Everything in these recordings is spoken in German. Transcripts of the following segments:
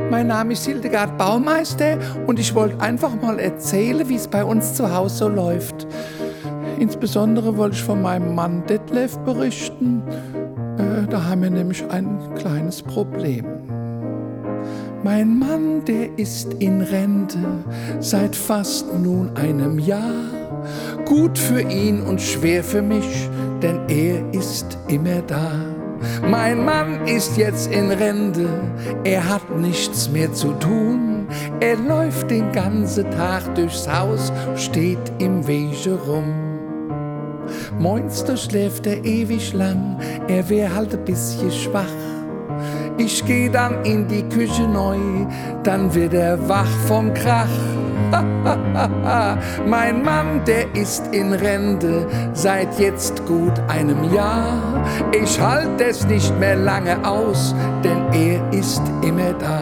Mein Name ist Hildegard Baumeister und ich wollte einfach mal erzählen, wie es bei uns zu Hause so läuft. Insbesondere wollte ich von meinem Mann Detlef berichten. Da haben wir nämlich ein kleines Problem. Mein Mann, der ist in Rente seit fast nun einem Jahr. Gut für ihn und schwer für mich, denn er ist immer da. Mein Mann ist jetzt in Rente, er hat nichts mehr zu tun. Er läuft den ganzen Tag durchs Haus, steht im Wege rum. Moins, da schläft er ewig lang, er wär halt ein bisschen schwach. Ich geh dann in die Küche neu, dann wird er wach vom Krach. Mein Mann, der ist in Rente seit jetzt gut einem Jahr. Ich halt es nicht mehr lange aus, denn er ist immer da.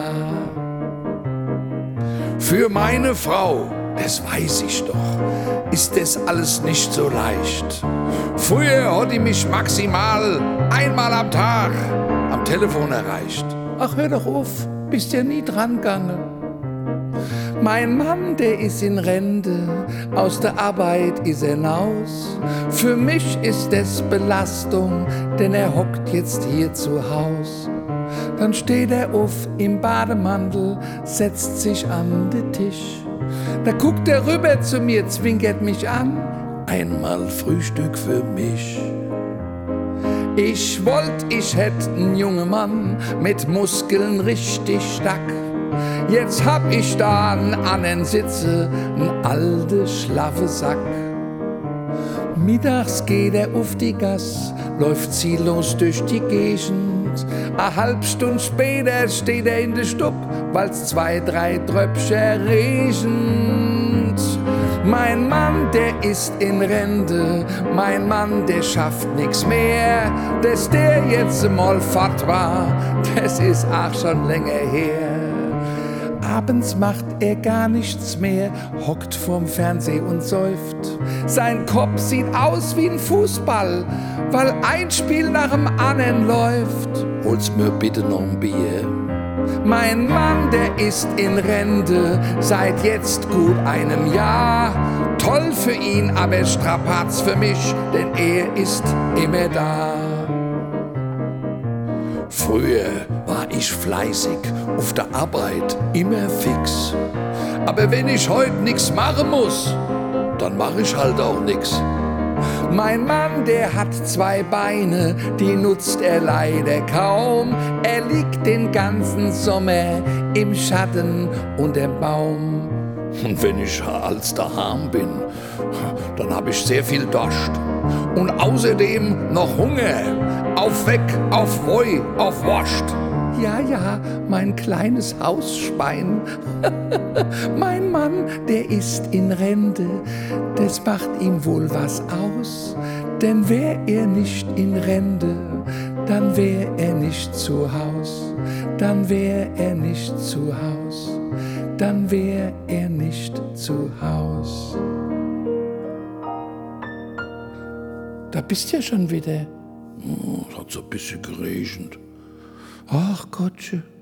Für meine Frau, das weiß ich doch, ist das alles nicht so leicht. Früher hat die mich maximal einmal am Tag am Telefon erreicht. Ach, hör doch auf, bist ja nie dran gegangen. Mein Mann, der ist in Rente, aus der Arbeit ist er naus. Für mich ist das Belastung, denn er hockt jetzt hier zu Haus. Dann steht er auf im Bademantel, setzt sich an den Tisch. Da guckt er rüber zu mir, zwinkert mich an, einmal Frühstück für mich. Ich wollt, ich hätt einen jungen Mann mit Muskeln richtig stark. Jetzt hab ich da einen anderen Sitze, einen alten, schlaffe Sack. Mittags geht er auf die Gass, läuft ziellos durch die Gegend. Eine halbe Stunde später steht er in der Stub, weil's 2, 3 Tröpfchen regnet. Mein Mann, der ist in Rente, mein Mann, der schafft nix mehr. Dass der jetzt mal fort war, das ist auch schon länger her. Abends macht er gar nichts mehr, hockt vorm Fernseh und säuft. Sein Kopf sieht aus wie ein Fußball, weil ein Spiel nach dem anderen läuft. Hol's mir bitte noch ein Bier. Mein Mann, der ist in Rente seit jetzt gut einem Jahr. Toll für ihn, aber Strapaz für mich, denn er ist immer da. Früher war ich fleißig, auf der Arbeit immer fix. Aber wenn ich heute nix machen muss, dann mach ich halt auch nix. Mein Mann, der hat 2 Beine, die nutzt er leider kaum. Er liegt den ganzen Sommer im Schatten unterm Baum. Und wenn ich als daheim bin, dann hab ich sehr viel Durst. Und außerdem noch Hunger. Auf weg, auf Woi, auf Wurst. Ja, ja, mein kleines Hausschwein. Mein Mann, der ist in Rente, das macht ihm wohl was aus. Denn wär er nicht in Rente, dann wär er nicht zu Haus. Dann wär er nicht zu Haus. Dann wär er nicht zu Haus. Da bist du ja schon wieder. Es hat so ein bisschen geregnet. Ach Gottchen.